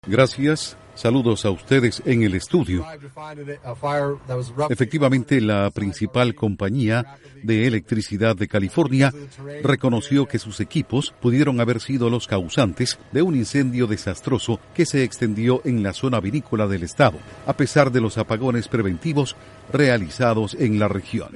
Gracias. Saludos a ustedes en el estudio. Efectivamente, la principal compañía de electricidad de California reconoció que sus equipos pudieron haber sido los causantes de un incendio desastroso que se extendió en la zona vinícola del estado, a pesar de los apagones preventivos realizados en la región.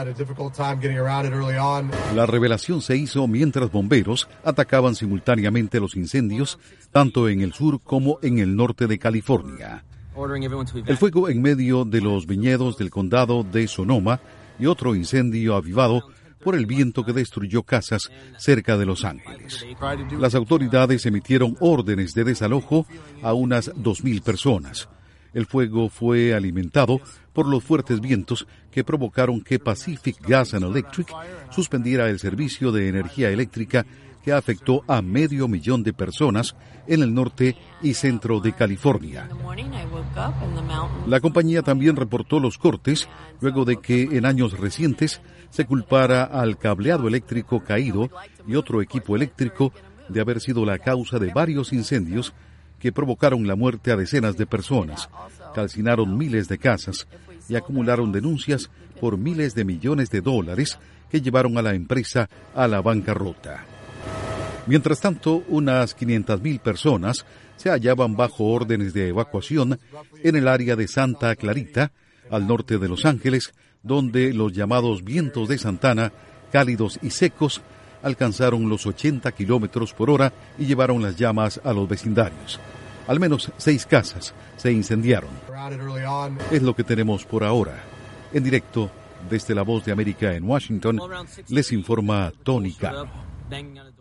La revelación se hizo mientras bomberos atacaban simultáneamente los incendios, tanto en el sur como en el norte de California. El fuego en medio de los viñedos del condado de Sonoma y otro incendio avivado por el viento que destruyó casas cerca de Los Ángeles. Las autoridades emitieron órdenes de desalojo a unas 2,000 personas. El fuego fue alimentado por los fuertes vientos que provocaron que Pacific Gas and Electric suspendiera el servicio de energía eléctrica que afectó a 500,000 de personas en el norte y centro de California. La compañía también reportó los cortes luego de que en años recientes se culpara al cableado eléctrico caído y otro equipo eléctrico de haber sido la causa de varios incendios que provocaron la muerte a decenas de personas, calcinaron miles de casas y acumularon denuncias por miles de millones de dólares que llevaron a la empresa a la bancarrota. Mientras tanto, unas 500,000 personas se hallaban bajo órdenes de evacuación en el área de Santa Clarita, al norte de Los Ángeles, donde los llamados vientos de Santana, cálidos y secos, alcanzaron los 80 kilómetros por hora y llevaron las llamas a los vecindarios. Al menos 6 casas se incendiaron. Es lo que tenemos por ahora. En directo, desde La Voz de América en Washington, les informa Tony Cano.